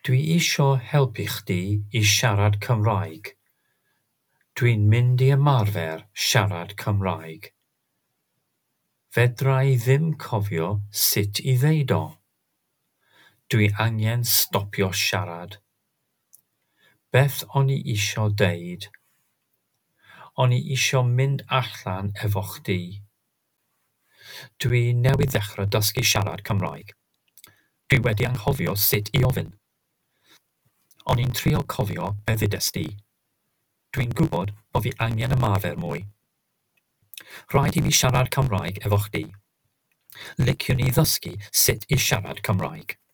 Dwi isio helpu chdi I siarad Cymraeg. Dwi'n mynd I ymarfer siarad Cymraeg. Fedra I ddim cofio sut I ddeud o. Dwi angen stopio siarad. Beth o'n I isio deud? O'n I isio mynd allan efo chdi. Dwi newydd ddechrau dysgu siarad Cymraeg. Dwi wedi anghofio sut I ofyn. O'n i'n trio cofio be ddudes di. Dwi'n gwybod bo fi angen ymarfer mwy. Rhaid I fi siarad Cymraeg efo chdi. Liciwn I ddysgu sut I siarad Cymraeg.